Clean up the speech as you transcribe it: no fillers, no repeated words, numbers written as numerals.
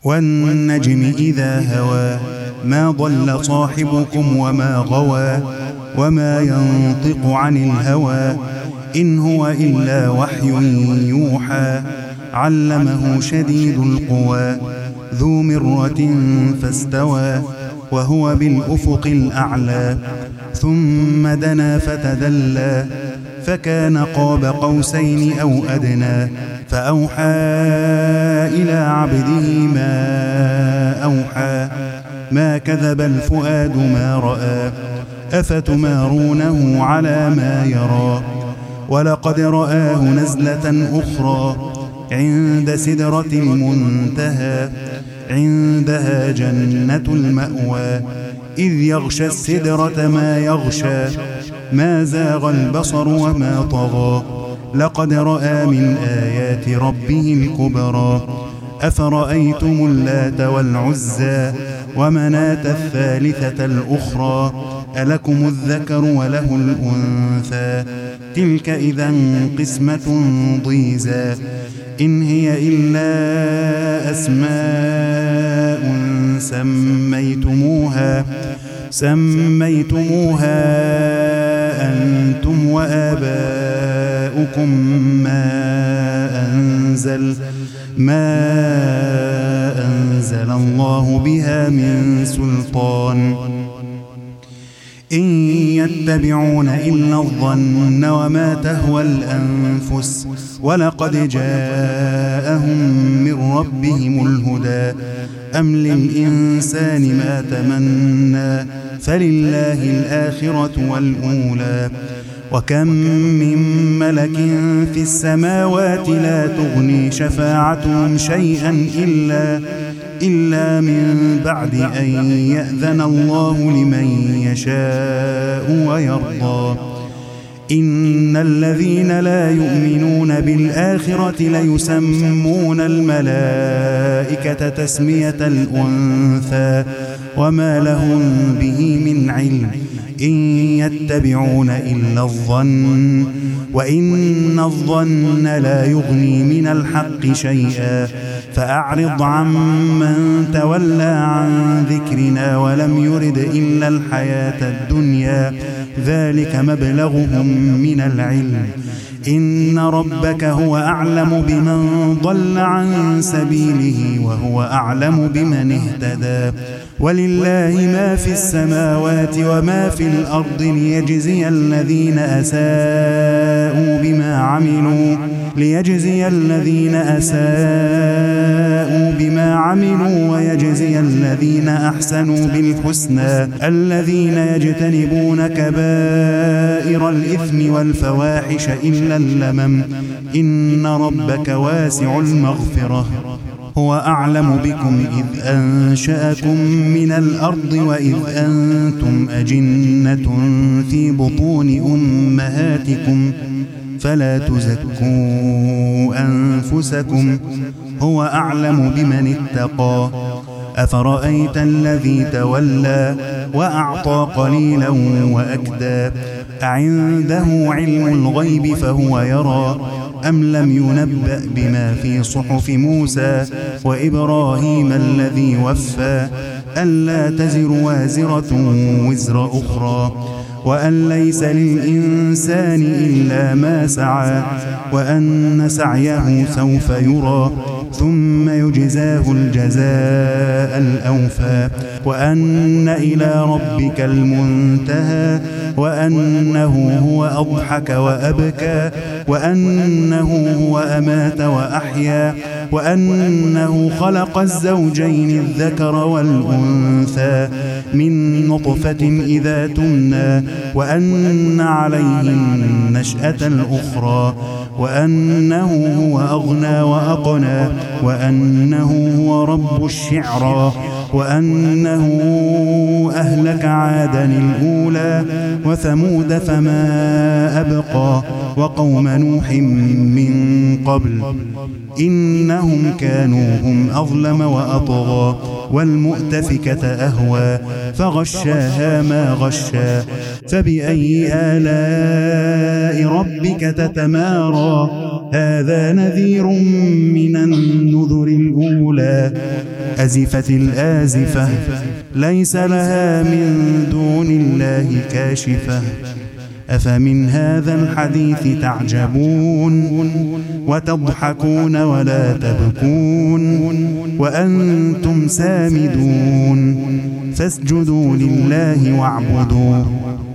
والنجم إذا هوى ما ضل صاحبكم وما غوى وما ينطق عن الهوى إن هو إلا وحي يوحى علمه شديد القوى ذو مرة فاستوى وهو بالأفق الأعلى ثم دنا فتدلى فكان قاب قوسين أو أدنى فأوحى إلى عبده ما أوحى ما كذب الفؤاد ما رأى أفتمارونه على ما يرى ولقد رآه نزلة أخرى عند سدرة المنتهى عندها جنة المأوى إذ يغشى السدرة ما يغشى ما زاغ البصر وما طغى لقد رأى من آيات ربه الكبرى أفرأيتم اللات والعزى ومناة الثالثة الأخرى ألكم الذكر وله الأنثى تلك إذا قسمة ضيزى إن هي إلا أسماء سميتموها أنتم وآباؤكم ما أنزل الله بها من سلطان إن يتبعون إلا الظن وما تهوى الأنفس ولقد جاءهم من ربهم الهدى أم للإنسان ما تمنى فلله الآخرة والأولى وكم من ملك في السماوات لا تغني شفاعتهم شيئا إلا من بعد أن يأذن الله لمن يشاء ويرضى إن الذين لا يؤمنون بالآخرة ليسمون الملائكة تسمية الأنثى وما لهم به من علم إن يتبعون إلا الظن وإن الظن لا يغني من الحق شيئا فأعرض عمن تولى عن ذكرنا ولم يرد إلا الحياة الدنيا ذلك مبلغهم من العلم إن ربك هو أعلم بمن ضل عن سبيله وهو أعلم بمن اهتدى ولله ما في السماوات وما في الأرض ليجزي الذين أساءوا بما عملوا ويجزي الذين أحسنوا بالحسنى الذين يجتنبون كبائر الإثم والفواحش إلا اللمم إن ربك واسع المغفرة هو أعلم بكم إذ أنشأكم من الأرض وإذ أنتم أجنة في بطون أمهاتكم فلا تزكوا أنفسكم هو أعلم بمن اتقى أفرأيت الذي تولى وأعطى قليلا وأكدى أعنده علم الغيب فهو يرى أم لم ينبأ بما في صحف موسى وإبراهيم الذي وفى ألا تزر وازرة وزر أخرى وأن ليس للإنسان إلا ما سعى وأن سعيه سوف يرى ثم يجزاه الجزاء الأوفى وأن إلى ربك المنتهى وأنه هو أضحك وأبكى وأنه هو أمات وأحيا وأنه خلق الزوجين الذكر والأنثى من نطفة إذا تمنى وأن عليه النشأة الأخرى وأنه هو أغنى وأقنى وأنه هو رب الشعرى وأنه أهلك عادا الأولى وثمود فما أبقى وقوم نوح من قبل إنهم كانوا هم أظلم وأطغى والمؤتفكة أهوى فغشاها ما غشى فبأي آلاء ربك تتمارى هذا نذير من النذر الأولى أزفت الآزفة ليس لها من دون الله كاشفة أفمن هذا الحديث تعجبون وتضحكون ولا تبكون وأنتم سامدون فاسجدوا لله واعبدوا